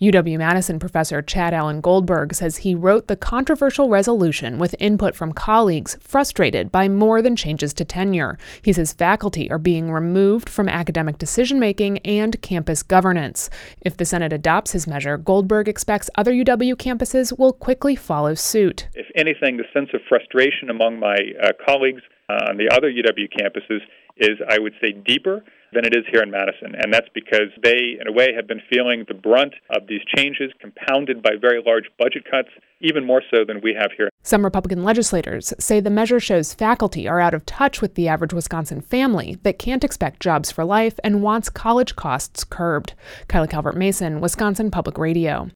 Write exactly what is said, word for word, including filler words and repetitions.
U W-Madison professor Chad Alan Goldberg says he wrote the controversial resolution with input from colleagues frustrated by more than changes to tenure. He says faculty are being removed from academic decision-making and campus governance. If the Senate adopts his measure, Goldberg expects other U W campuses will quickly follow suit. If anything, the sense of frustration among my uh, colleagues uh, on the other U W campuses is, I would say, deeper than it is here in Madison. And that's because they, in a way, have been feeling the brunt of these changes compounded by very large budget cuts, even more so than we have here. Some Republican legislators say the measure shows faculty are out of touch with the average Wisconsin family that can't expect jobs for life and wants college costs curbed. Kyla Calvert-Mason, Wisconsin Public Radio.